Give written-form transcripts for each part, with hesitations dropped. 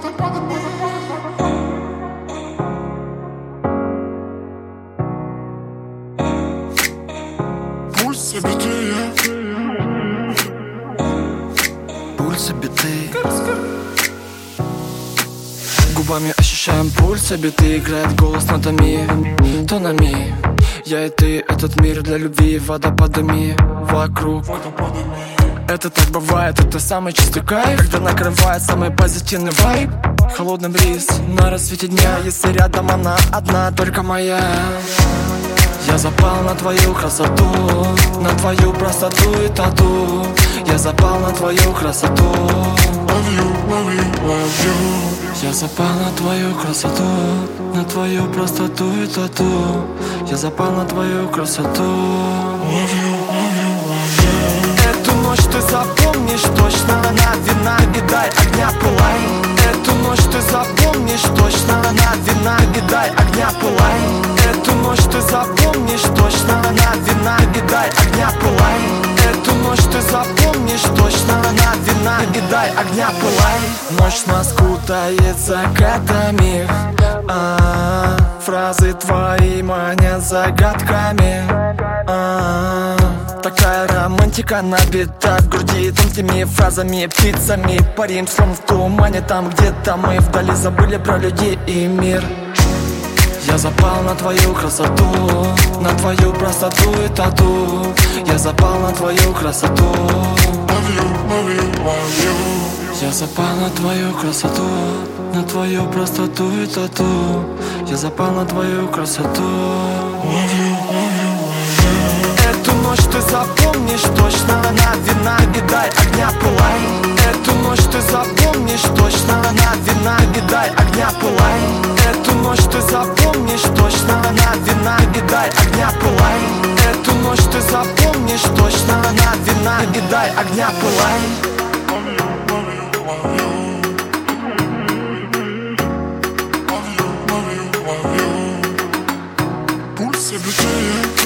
Пульс биты, Пульсы биты. Губами ощущаем пульсы биты. Играет голос нотами, тонами. Я и ты, этот мир для любви водопадами вокруг. Это так бывает, это самый чистый кайф, когда накрывает самый позитивный вайб. Холодный бриз на рассвете дня. Если рядом она одна, только моя. Я запал на твою красоту, на твою простоту и тату. Я запал на твою красоту. love you, love you, love you. Я запал на твою красоту, на твою простоту и тату. Я запал на твою красоту. Love you, love you, love you. Эту ночь ты запомнишь точно, на вина и дай огня пылай. Эту ночь ты запомнишь точно, на вина и дай огня пылай. Эту ночь ты запомнишь точно, на вина и дай огня пылай. Эту ночь ты запомнишь точно, на вина и дай огня пылай. Ночь нас кутает закатами, фразы твои манят загадками. Такая романтика набита в груди тонкими фразами, птицами. Парим словно в тумане, там где-то мы вдали забыли про людей и мир. Я запал на твою красоту, на твою простоту и тату. Я запал на твою красоту. Love you, love you, love you. Я запал на твою красоту, на твою простоту и тату. Я запал на твою красоту. Love you, love you, love you. Эту ночь ты запомнишь точно, на вина и дай огня пылай. Эту ночь ты запомнишь точно, на вина и дай огня пылай. Эту ночь ты запомнишь точно, на вина и дай огня пылай. Эту ночь ты запомнишь точно, на вина и дай огня пылай. Love you, love you, love you. Love you, love you, love you. Пульс биты,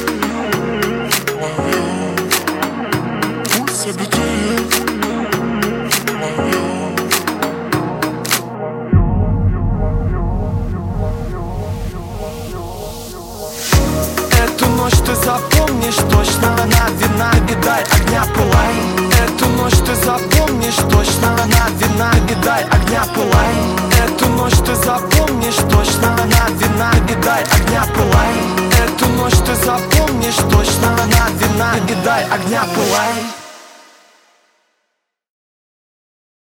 love you. Пульс биты, love you. Эту ночь ты запомнишь точно, на вина и дай огня пылай. Эту ночь ты